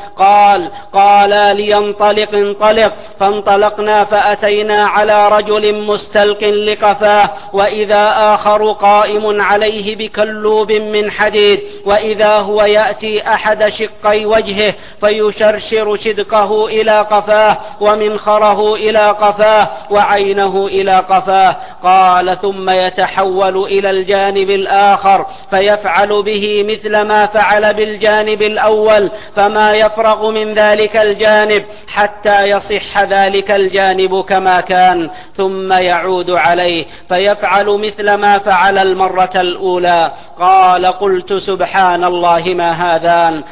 قالا لينطلق انطلق. فانطلقنا فأتينا على رجل مستلق لقفاه، وإذا آخر قائم عليه بكلوب من حديد، وإذا هو يأتي أحد شقي وجهه فيشرشر شدقه إلى قفاه، ومنخره إلى قفاه، وعينه إلى قفاه. قال: ثم يتحول إلى الجانب الآخر فيفعل به مثل ما فعل بالجانب الأول، فما يفرغ من ذلك الجانب حتى يصح ذلك الجانب كما كان، ثم يعود عليه فيفعل مثل ما فعل المرة الأولى. قال: قلت: سبحان الله، ما هذان؟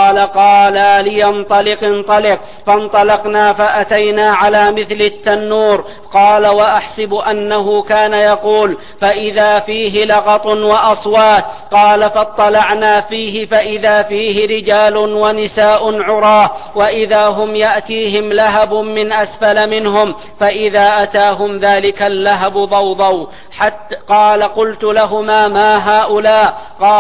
قالا لينطلق انطلق. فانطلقنا فأتينا على مثل التنور. قال: وأحسب أنه كان يقول: فإذا فيه لغط وأصوات. قال: فاطلعنا فيه فإذا فيه رجال ونساء عراه، وإذا هم يأتيهم لهب من أسفل منهم، فإذا أتاهم ذلك اللهب ضوضوا. قال: قلت لهما: ما هؤلاء؟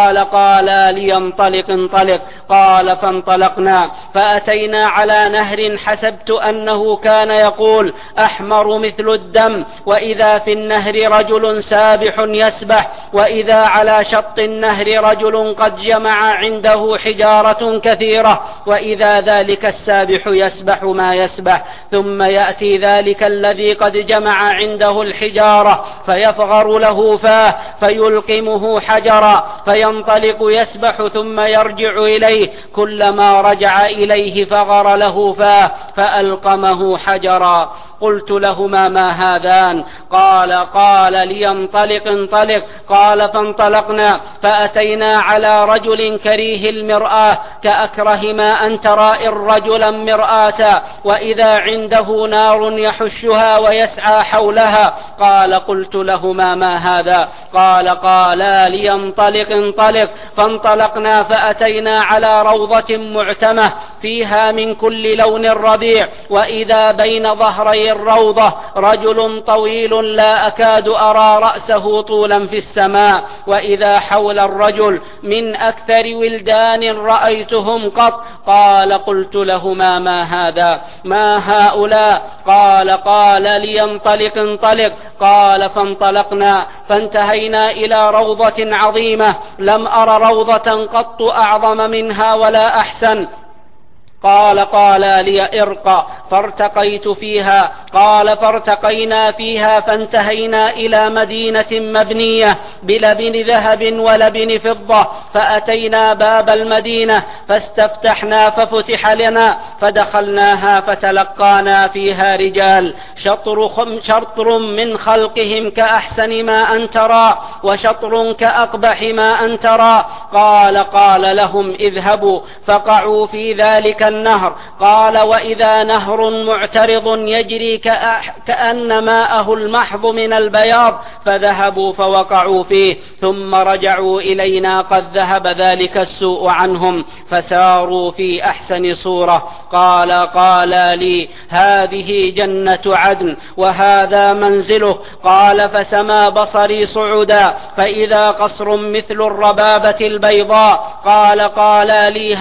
قالا لينطلق انطلق. قال: فانطلقنا فأتينا على نهر حسبت أنه كان يقول: أحمر مثل الدم، وإذا في النهر رجل سابح يسبح، وإذا على شط النهر رجل قد جمع عنده حجارة كثيرة، وإذا ذلك السابح يسبح ما يسبح، ثم يأتي ذلك الذي قد جمع عنده الحجارة فيفغر له فاه فيلقمه حجرا، فينطلق يسبح ثم يرجع إليه، كلما رجع إليه فغر له فاه فألقمه حجرا. قلت لهما: ما هذان؟ قال لي: انطلق. قال: فانطلقنا فأتينا على رجل كريه المرآة كأكره ما أن ترى رجلا مرآة، وإذا عنده نار يحشها ويسعى حولها. قلت لهما: ما هذا؟ قالا لي: انطلق. فانطلقنا فأتينا على روضة معتمة فيها من كل لون ربيع، وإذا بين ظهري الروضة رجل طويل لا أكاد أرى رأسه طولا في السماء، وإذا حول الرجل من أكثر ولدان رأيتهم قط. قلت لهما: ما هذا؟ ما هؤلاء؟ قال لي: انطلق. فانطلقنا فانتهينا إلى روضة عظيمة لم أر روضة قط أعظم منها ولا أحسن. قال لي: ارق. فارتقيت فيها. فارتقينا فيها فانتهينا إلى مدينة مبنية بلبن ذهب ولبن فضة، فأتينا باب المدينة فاستفتحنا ففتح لنا، فدخلناها فتلقانا فيها رجال شطر من خلقهم كأحسن ما أن ترى، وشطر كأقبح ما أن ترى. قال لهم: اذهبوا فقعوا في ذلك النهر. وإذا نهر معترض يجري كأن ماءه المحض من البياض، فذهبوا فوقعوا فيه، ثم رجعوا إلينا قد ذهب ذلك السوء عنهم، فساروا في أحسن صورة. قال لي: هذه جنة عدن وهذا منزله. فسما بصري صعدا فإذا قصر مثل الربابة البيضاء. قال لي: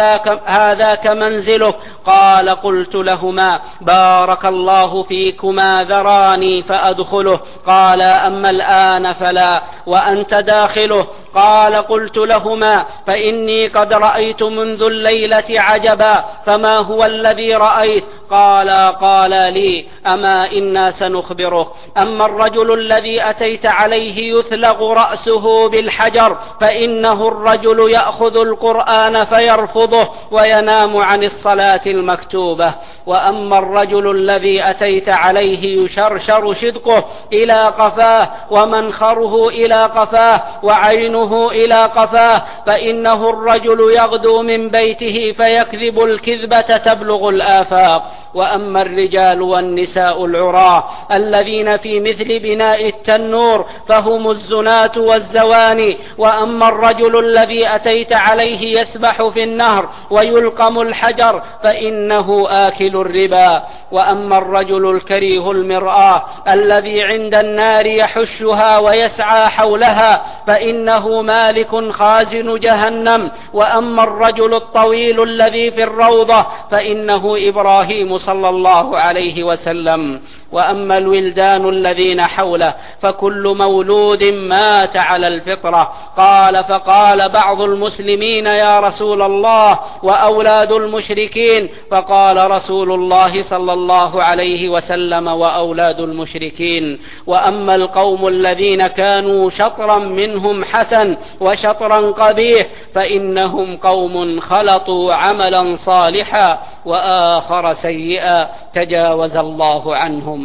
هذا كمنزله. قلت لهما: بارك الله فيكما، ذراني فأدخله. أما الآن فلا، وأنت داخله. قلت لهما: فإني قد رأيت منذ الليلة عجبا، فما هو الذي رأيت؟ قال لي: أما إنا سنخبرك. أما الرجل الذي أتيت عليه يثلغ رأسه بالحجر، فإنه الرجل يأخذ القرآن فيرفضه وينام عن الصلاة المكتوبة. وأما الرجل الذي أتيت عليه يشرشر شدقه إلى قفاه ومنخره إلى قفاه وعينه إلى قفاه، فإنه الرجل يغدو من بيته فيكذب الكذبة تبلغ الآفاق. وأما الرجال والنساء العراة الذين في مثل بناء التنور فهم الزناة والزواني. وأما الرجل الذي أتيت عليه يسبح في النهر ويلقم الحجر، فإنه آكل الربا. وأما الرجل الكريه المرآة الذي عند النار يحشها ويسعى حولها، فإنه مالك خازن جهنم. وأما الرجل الطويل الذي في الروضة، فإنه إبراهيم صلى الله عليه وسلم. وأما الولدان الذين حوله فكل مولود مات على الفطرة. فقال بعض المسلمين: يا رسول الله، وأولاد المشركين؟ فقال رسول الله صلى الله عليه وسلم: وأولاد المشركين. وأما القوم الذين كانوا شطرا منهم حسن وشطرا قبيح، فإنهم قوم خلطوا عملا صالحا وآخر سيئا تجاوز الله عنهم.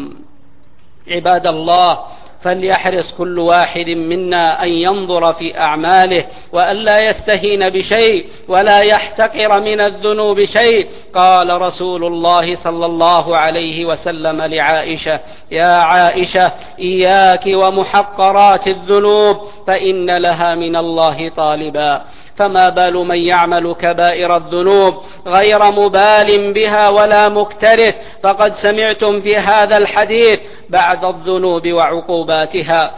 عباد الله، فليحرص كل واحد منا أن ينظر في أعماله، وأن لا يستهين بشيء ولا يحتقر من الذنوب شيء. قال رسول الله صلى الله عليه وسلم لعائشة: يا عائشة، إياك ومحقرات الذنوب، فإن لها من الله طالبا. فما بال من يعمل كبائر الذنوب غير مبال بها ولا مكترث؟ فقد سمعتم في هذا الحديث بعد الذنوب وعقوباتها.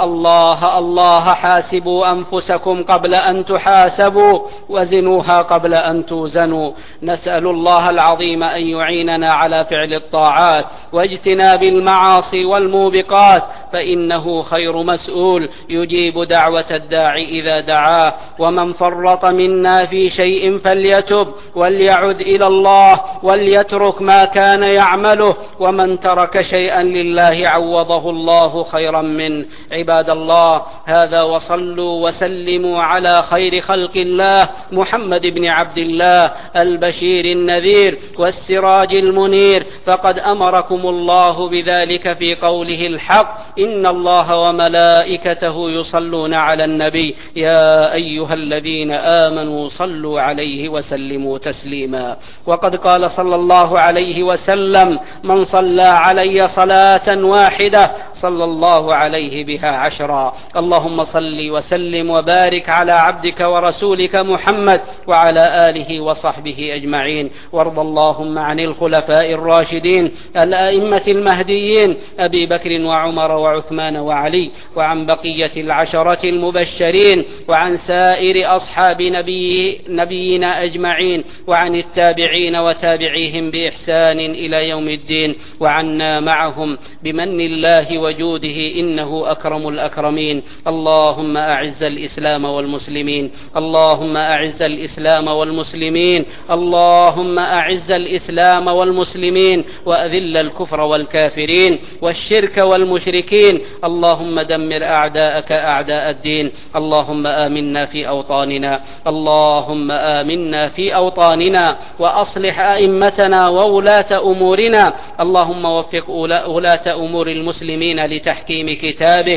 فالله حاسبوا أنفسكم قبل أن تحاسبوا، وزنوها قبل أن توزنوا. نسأل الله العظيم أن يعيننا على فعل الطاعات واجتناب المعاصي والموبقات، فإنه خير مسؤول يجيب دعوة الداعي إذا دعاه. ومن فرط منا في شيء فليتب وليعد إلى الله وليترك ما كان يعمله، ومن ترك شيئا لله الله عوضه الله خيرا منه. عباد الله، هذا وصلوا وسلموا على خير خلق الله محمد بن عبد الله البشير النذير والسراج المنير، فقد أمركم الله بذلك في قوله الحق: إن الله وملائكته يصلون على النبي يا أيها الذين آمنوا صلوا عليه وسلموا تسليما. وقد قال صلى الله عليه وسلم: من صلى علي صلاة واحدة صلى الله عليه بها 10. اللهم صل وسلم وبارك على عبدك ورسولك محمد وعلى آله وصحبه أجمعين. وارض اللهم عن الخلفاء الراشدين الأئمة المهديين أبي بكر وعمر وعثمان وعلي، وعن بقية العشرة المبشرين، وعن سائر أصحاب نبينا أجمعين، وعن التابعين وتابعيهم بإحسان إلى يوم الدين، وعنا معهم بمن الله وجوده إنه أكرم الأكرمين. اللهم أعز الإسلام والمسلمين، اللهم أعز الإسلام والمسلمين، اللهم أعز الإسلام والمسلمين، وأذل الكفر والكافرين والشرك والمشركين. اللهم دمر أعداءك أعداء الدين. اللهم آمنا في أوطاننا، اللهم آمنا في أوطاننا، وأصلح أئمتنا وولاة أمورنا. اللهم وفق ولاة أمور المسلمين لتحكيم كتابك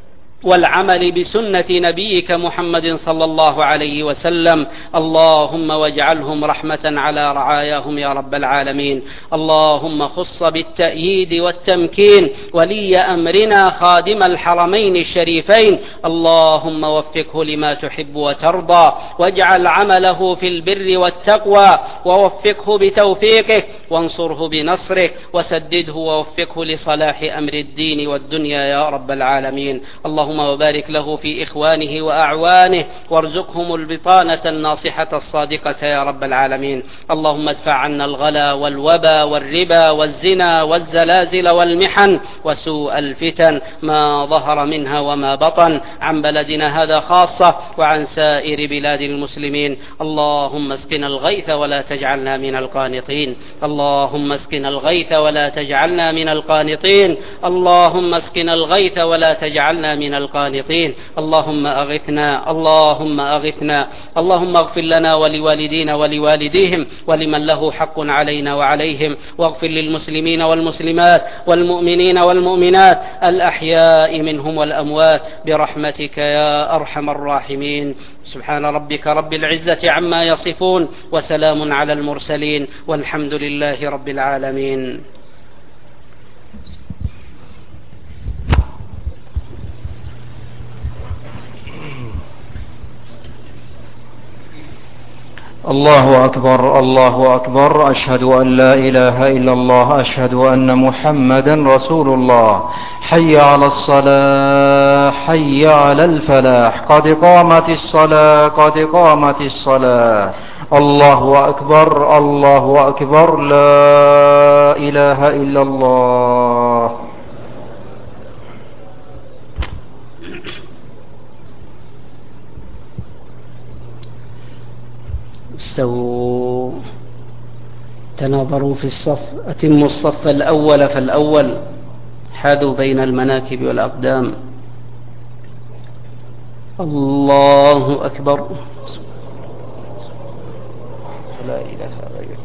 والعمل بسنة نبيك محمد صلى الله عليه وسلم. اللهم واجعلهم رحمة على رعاياهم يا رب العالمين. اللهم خص بالتأييد والتمكين ولي أمرنا خادم الحرمين الشريفين. اللهم وفقه لما تحب وترضى، واجعل عمله في البر والتقوى، ووفقه بتوفيقك، وانصره بنصرك، وسدده ووفقه لصلاح أمر الدين والدنيا يا رب العالمين. اللهم وبارك له في إخوانه وأعوانه، وارزقهم البطانة الناصحة الصادقة يا رب العالمين. اللهم ادفع عنا الغلا والوبا والربا والزنا والزلازل والمحن وسوء الفتن ما ظهر منها وما بطن، عن بلدنا هذا خاصة وعن سائر بلاد المسلمين. اللهم اسقنا الغيث ولا تجعلنا من القانطين، اللهم اسقنا الغيث ولا تجعلنا من القانطين، اللهم اسقنا الغيث ولا تجعلنا من القانطين. اللهم أغثنا، اللهم أغثنا. اللهم اغفر لنا ولوالدينا ولوالديهم ولمن له حق علينا وعليهم، واغفر للمسلمين والمسلمات والمؤمنين والمؤمنات الأحياء منهم والأموات برحمتك يا أرحم الراحمين. سبحان ربك رب العزة عما يصفون، وسلام على المرسلين، والحمد لله رب العالمين. الله أكبر، الله أكبر، أشهد أن لا إله إلا الله، أشهد أن محمدا رسول الله. حي على الصلاة، حي على الفلاح، قد قامت الصلاة، قد قامت الصلاة. الله أكبر، الله أكبر، لا إله إلا الله. استووا، تناظروا في الصف، أتموا الصف الأول فالأول، حاذوا بين المناكب والأقدام. الله أكبر، لا إله غيرك.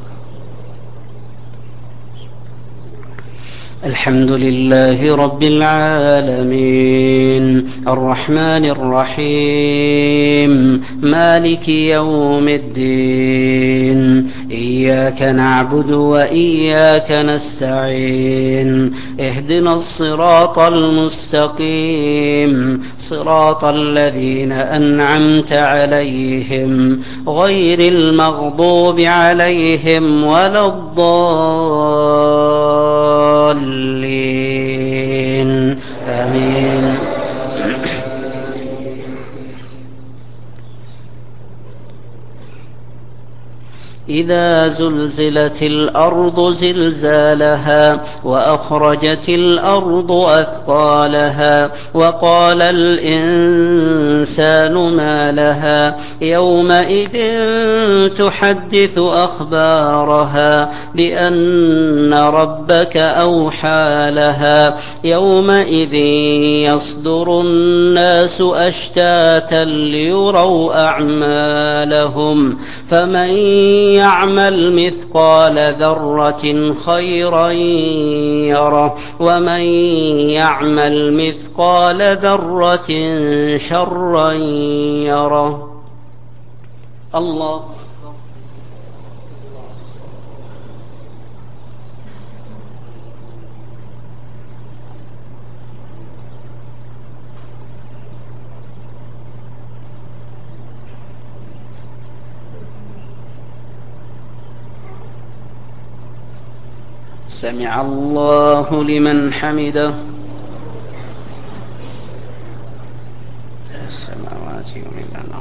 الحمد لله رب العالمين، الرحمن الرحيم، مالك يوم الدين، إياك نعبد وإياك نستعين، اهدنا الصراط المستقيم، صراط الذين أنعمت عليهم غير المغضوب عليهم ولا الضالين، آمين. إذا زلزلت الأرض زلزالها وأخرجت الأرض أثقالها وقال الإنسان ما أعمالها يومئذ تحدث أخبارها بأن ربك أوحى لها يومئذ يصدر الناس أشتاتا ليروا أعمالهم فمن يعمل مثقال ذرة خيرا يره ومن يعمل مثقال ذرة شرا يره. الله سمع الله لمن حمده. السماوات ومن الأرض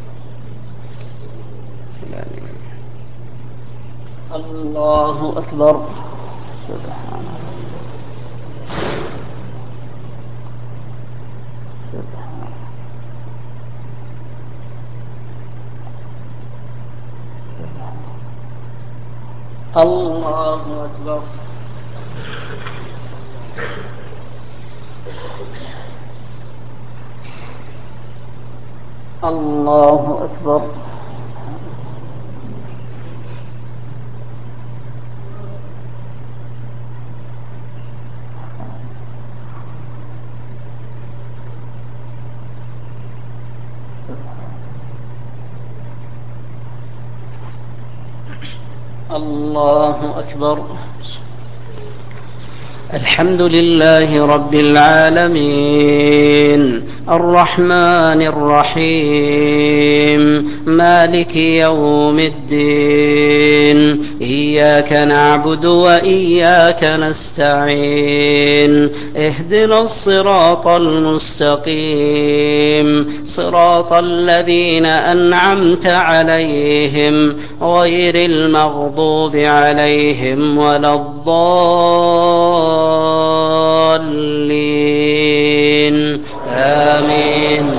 الله أكبر. سبحان الله أكبر. الله أكبر. الله أكبر. الحمد لله رب العالمين الرحمن الرحيم مالك يوم الدين إياك نعبد وإياك نستعين اهدنا الصراط المستقيم صراط الذين أنعمت عليهم غير المغضوب عليهم ولا الضالين آمين.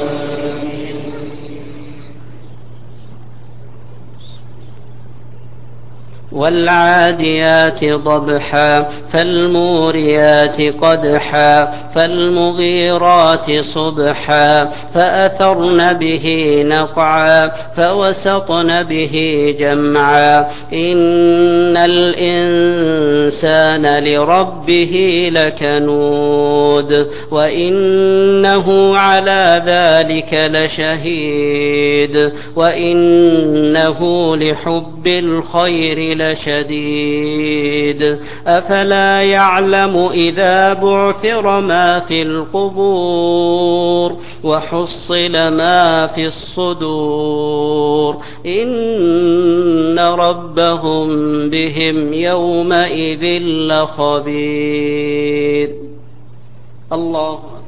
والعاديات ضبحا فالموريات قدحا فالمغيرات صبحا فأثرن به نقعا فوسطن به جمعا إن الإنسان لربه لكنود وإنه على ذلك لشهيد وإنه لحب الخير لشديد أفلا يعلم إذا بعثر ما في القبور وحصل ما في الصدور إن ربهم بهم يومئذ لخبير. الله